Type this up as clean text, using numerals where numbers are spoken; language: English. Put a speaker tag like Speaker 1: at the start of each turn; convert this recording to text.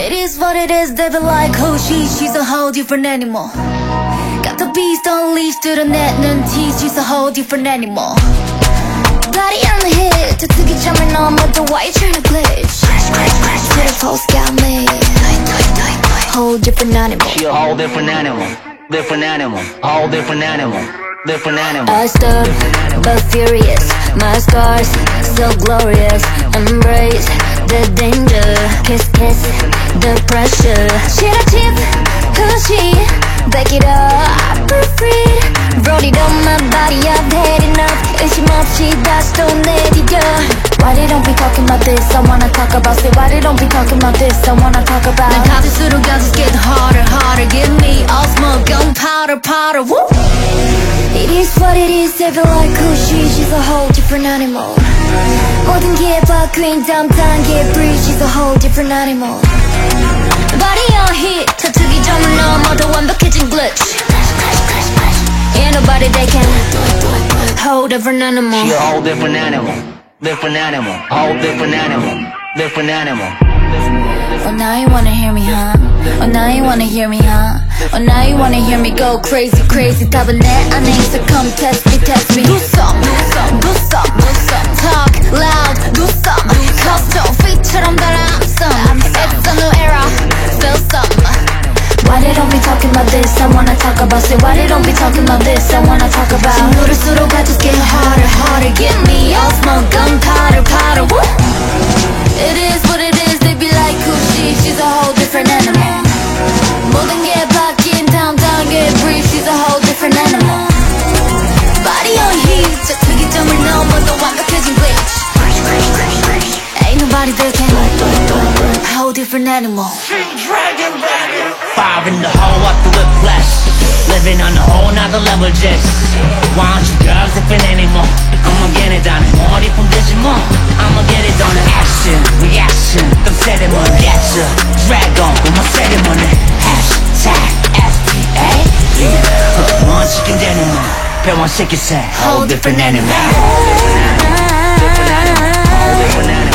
Speaker 1: It is what it is, they be like, who she's a whole different animal. Got the beast unleashed to the net and tease, she's a whole different animal. Body on the hit, to get jumping on, but the white trying to glitch. To the post got me, whole different animal.
Speaker 2: She a whole different animal, different animal, whole different animal, different animal.
Speaker 1: I stood, but furious, my scars still glorious. Embrace the danger, kiss, kiss the pressure. Should I chip, who's she? Back it up, free. Wrote it on my body, I've had enough. 의심 없이 다시 또 내디뎌. Why they don't be talking about this? I wanna talk about it. Why they don't be talking about this? I wanna talk about. 난 가질수록 I just get harder, harder. Give me all smoke, gunpowder, powder. Woo! It is what it is, they feel like who she's a whole different animal. 모든 게 바뀐 다음 단계 breathe, she's a whole different animal. Body on hit, 터뜨기 점을 넘어도 완벽해진 glitch. Ain't nobody they can whole different animal.
Speaker 2: She a whole different animal, different animal, whole different animal, different animal.
Speaker 1: Oh, now you wanna hear me, huh? Oh, now you wanna hear me, huh? Oh, now you wanna hear me go crazy, crazy. 답은 내 안에 있어, come test me, test me. Do some, do some, do some, do some. Talk loud, do some. Custom, feet처럼 달아, some. It's a new era, feel some. Why they don't be talking about this? I wanna talk about it. Why they don't be talking about this? I wanna talk about. 누를수록 I just get harder, harder. Give me all smoke, gunpowder, powder. Woo! It is what it is. They be like, who she's a whole different animal. 모든 게 바뀐 다음 단계 breathe. She's a whole different animal. Body on heat, 저 특이점을 넘어도 완벽해진 glitch. Ain't nobody that can whole different animal.
Speaker 3: Fire in the hole up through the flesh. Living on a whole nother level just. Why don't you girls different anymore? I'ma get it done. 머리 품되지 뭐. I'ma get it done. Action, reaction. 좀 ceremony. Yes, dragon. 고마 ceremony. Hashtag STA. 원시킨 animal. 병원 새끼 새. Whole different animal.
Speaker 2: Whole different animal.